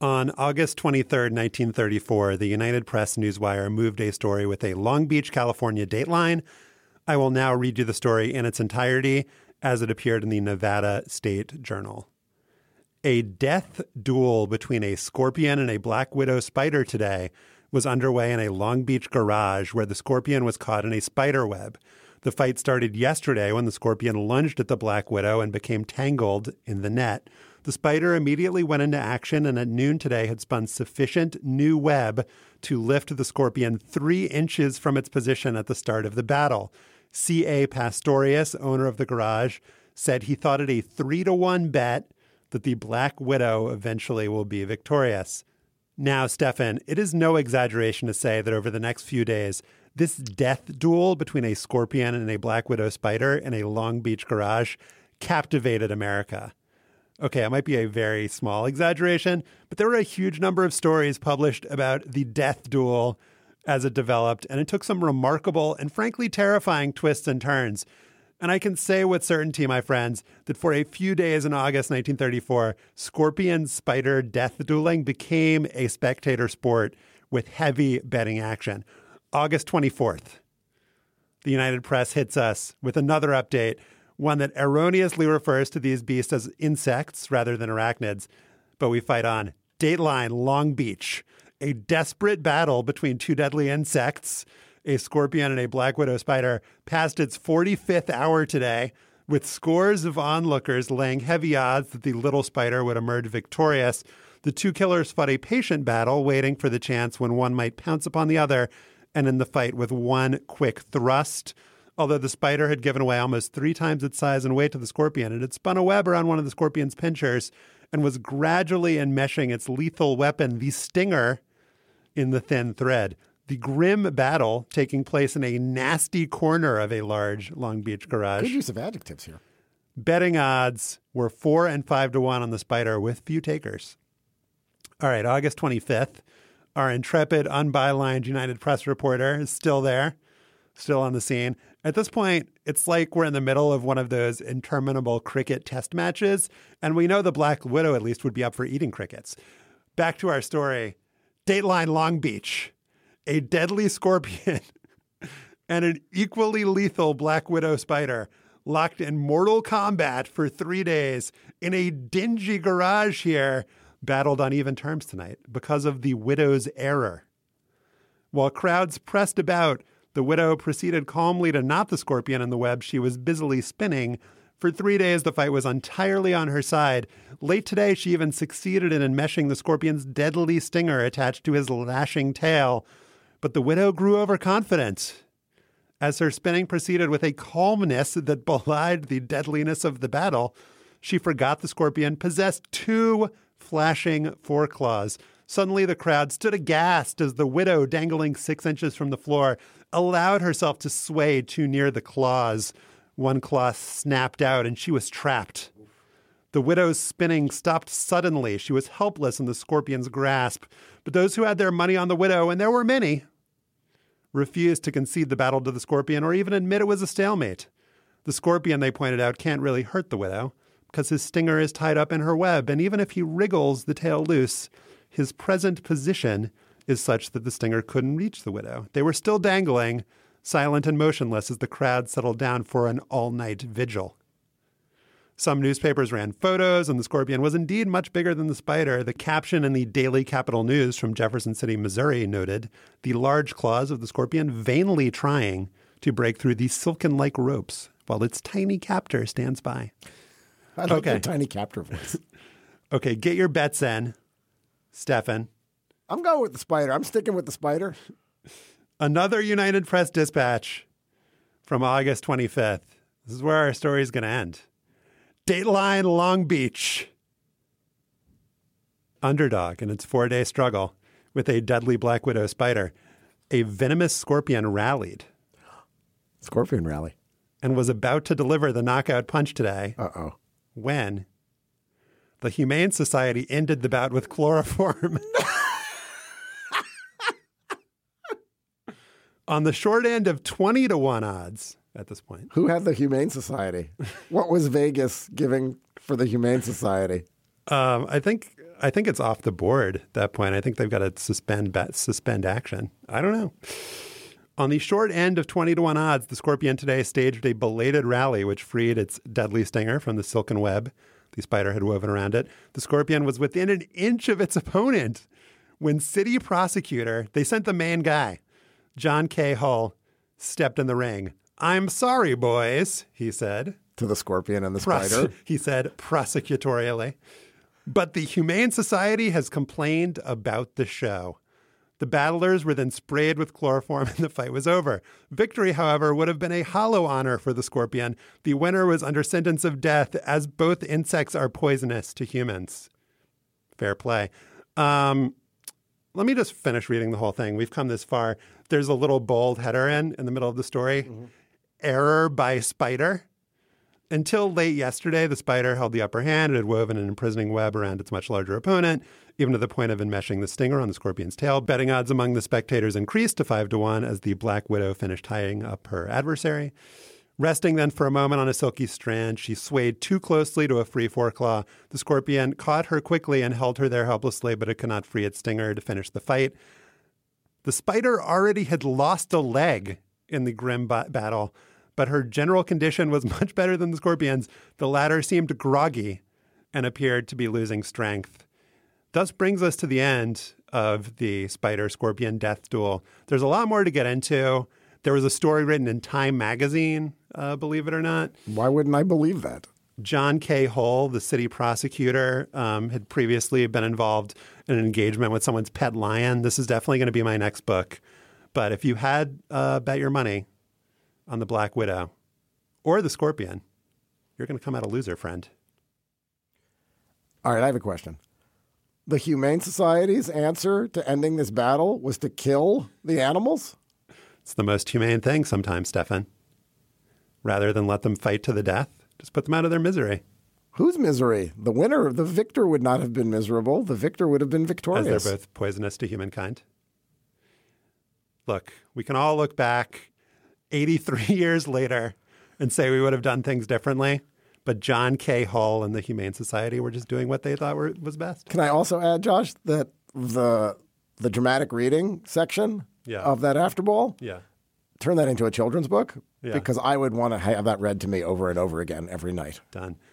On August 23rd, 1934, the United Press Newswire moved a story with a Long Beach, California dateline. I will now read you the story in its entirety as it appeared in the Nevada State Journal. A death duel between a scorpion and a black widow spider today was underway in a Long Beach garage where the scorpion was caught in a spider web. The fight started yesterday when the scorpion lunged at the black widow and became tangled in the net. The spider immediately went into action and at noon today had spun sufficient new web to lift the scorpion 3 inches from its position at the start of the battle. C.A. Pastorius, owner of the garage, said he thought it a 3-to-1 bet that the black widow eventually will be victorious. Now, Stefan, it is no exaggeration to say that over the next few days, this death duel between a scorpion and a black widow spider in a Long Beach garage captivated America. Okay, it might be a very small exaggeration, but there were a huge number of stories published about the death duel as it developed, and it took some remarkable and frankly terrifying twists and turns. And I can say with certainty, my friends, that for a few days in August 1934, scorpion-spider death dueling became a spectator sport with heavy betting action. August 24th, the United Press hits us with another update, one that erroneously refers to these beasts as insects rather than arachnids. But we fight on. Dateline, Long Beach. A desperate battle between 2 deadly insects, a scorpion and a black widow spider, passed its 45th hour today, with scores of onlookers laying heavy odds that the little spider would emerge victorious. The 2 killers fought a patient battle, waiting for the chance when one might pounce upon the other, and in the fight with one quick thrust. Although the spider had given away almost 3 times its size and weight to the scorpion, it had spun a web around one of the scorpion's pinchers and was gradually enmeshing its lethal weapon, the stinger, in the thin thread. The grim battle taking place in a nasty corner of a large Long Beach garage. Good use of adjectives here. Betting odds were 4 and 5-to-1 on the spider with few takers. All right, August 25th, our intrepid, unbylined United Press reporter is still there, still on the scene. At this point, it's like we're in the middle of one of those interminable cricket test matches, and we know the Black Widow at least would be up for eating crickets. Back to our story. Dateline, Long Beach. A deadly scorpion and an equally lethal black widow spider locked in mortal combat for 3 days in a dingy garage here battled on even terms tonight because of the widow's error. While crowds pressed about, the widow proceeded calmly to knot the scorpion in the web she was busily spinning. For 3 days, the fight was entirely on her side. Late today, she even succeeded in enmeshing the scorpion's deadly stinger attached to his lashing tail. But the widow grew overconfident as her spinning proceeded with a calmness that belied the deadliness of the battle. She forgot the scorpion possessed 2 flashing foreclaws. Suddenly, the crowd stood aghast as the widow, dangling 6 inches from the floor, allowed herself to sway too near the claws. One claw snapped out and she was trapped. The widow's spinning stopped suddenly. She was helpless in the scorpion's grasp. But those who had their money on the widow, and there were many, refused to concede the battle to the scorpion or even admit it was a stalemate. The scorpion, they pointed out, can't really hurt the widow because his stinger is tied up in her web. And even if he wriggles the tail loose, his present position is such that the stinger couldn't reach the widow. They were still dangling, silent and motionless as the crowd settled down for an all-night vigil. Some newspapers ran photos, and the scorpion was indeed much bigger than the spider. The caption in the Daily Capital News from Jefferson City, Missouri noted the large claws of the scorpion vainly trying to break through the silken-like ropes while its tiny captor stands by. I like your tiny captor voice. Okay, get your bets in, Stefan. I'm going with the spider. I'm sticking with the spider. Another United Press dispatch from August 25th. This is where our story is going to end. Dateline, Long Beach. Underdog in its 4-day struggle with a deadly black widow spider. A venomous scorpion rallied. Scorpion rally. And was about to deliver the knockout punch today. Uh-oh. When the Humane Society ended the bout with chloroform. On the short end of 20-to-1 odds at this point. Who had the Humane Society? What was Vegas giving for the Humane Society? I think I think it's off the board at that point. I think they've got to suspend action. I don't know. On the short end of 20-1 odds, the Scorpion today staged a belated rally which freed its deadly stinger from the silken web the spider had woven around it. The Scorpion was within an inch of its opponent when city prosecutor, they sent the main guy, John K. Hull, stepped in the ring. "I'm sorry, boys," he said. To the Scorpion and the spider? He said prosecutorially. "But the Humane Society has complained about the show." The battlers were then sprayed with chloroform and the fight was over. Victory, however, would have been a hollow honor for the Scorpion. The winner was under sentence of death, as both insects are poisonous to humans. Fair play. Let me just finish reading the whole thing. We've come this far. There's a little bold header in the middle of the story. Mm-hmm. Error by spider. Until late yesterday, the spider held the upper hand. It had woven an imprisoning web around its much larger opponent, even to the point of enmeshing the stinger on the Scorpion's tail. Betting odds among the spectators increased to 5-1 as the Black Widow finished tying up her adversary. Resting then for a moment on a silky strand, she swayed too closely to a free foreclaw. The Scorpion caught her quickly and held her there helplessly, but it could not free its stinger to finish the fight. The spider already had lost a leg in the grim battle, but her general condition was much better than the Scorpion's. The latter seemed groggy and appeared to be losing strength. Thus brings us to the end of the Spider-Scorpion death duel. There's a lot more to get into. There was a story written in Time magazine, believe it or not. Why wouldn't I believe that? John K. Hull, the city prosecutor, had previously been involved in an engagement with someone's pet lion. This is definitely going to be my next book. But if you had bet your money on the Black Widow or the Scorpion, you're going to come out a loser, friend. All right, I have a question. The Humane Society's answer to ending this battle was to kill the animals? It's the most humane thing sometimes, Stefan. Rather than let them fight to the death, just put them out of their misery. Whose misery? The winner, the victor would not have been miserable. The victor would have been victorious. As they're both poisonous to humankind. Look, we can all look back 83 years later and say we would have done things differently. But John K. Hull and the Humane Society were just doing what they thought was best. Can I also add, Josh, that the dramatic reading section of that After Ball, turn that into a children's book because I would want to have that read to me over and over again every night. Done.